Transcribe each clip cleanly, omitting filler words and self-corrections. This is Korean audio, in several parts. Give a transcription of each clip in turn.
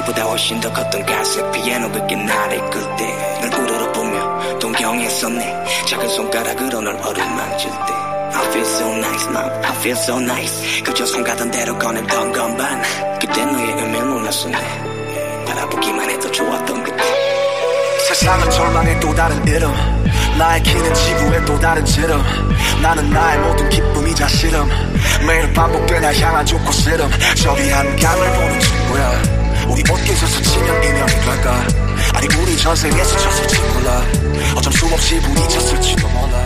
키보다 훨씬 더 컸던 갈색 피아노 그게 나를 그때 널 우러러보며 동경했었네. 작은 손가락으로 널 어루만질 때 I feel so nice, mom, I feel so nice. 그저 손 가던 대로 꺼냈던 건반. 그때 너의 의미를 몰랐었네. 바라보기만 해도 좋았던 그때. 세상은 절망의 또 다른 이름, 나의 키는 지구의 또 다른 지름. 나는 나의 모든 기쁨이자 싫음. 매일 반복돼 날 향한 좋고 싫음. 저기 한강을 보는 친구야. 우리 옷깃에서 치면 인연이 될까? 아니 우리 전생에서 쳤을지 몰라. 어쩜 수없이 부딪혔을지도 몰라.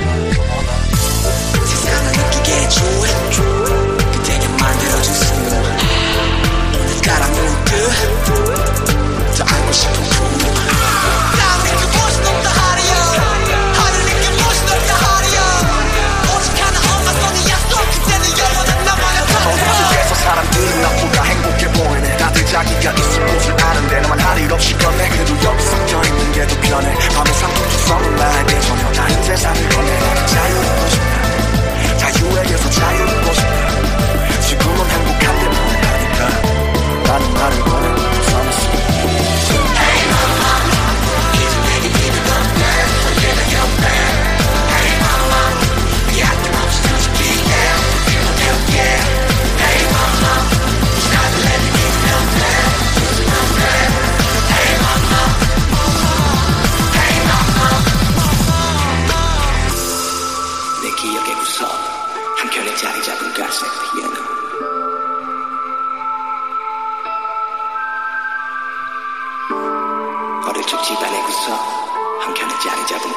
세상을 느끼게 해줘. 그대가 만들어준 숨. 오늘 가라 물들. 더 알고 싶은 꿈. 나 느껴볼 순 없다 하리여. 하늘 느껴볼 순 없다 하리여. 오직 하나 엄마 손이 약속. 그때는 영원한 나만의 어둠 속에서 사람들은 나보다 행복해 보이네. 다들 자기가 있을 곳을 아는데 나만 할 일 없이 걷네. 그래도 여기 섞여있는 게 더 편해. 밤에 상품주성은 나에게 전혀 다른 세상을 건네. 나는 자유롭고 싶다. 자유에게서 자유롭고 싶다. 지금은 행복한데 뭐하니까 나는 나를 원해. Hey mama, 이제 내게 기대 없네. forget your man. Hey mama, 네 아낌없이 터지기에 기억해. Hey mama, 나도 내게 기대 없네. 무슨 없네. Hey mama, hey mama. 내 기억의 구석 한켠에 자리 잡은 갈색 피아노. 어릴 적 집안의 구석 한켠에 자리 잡은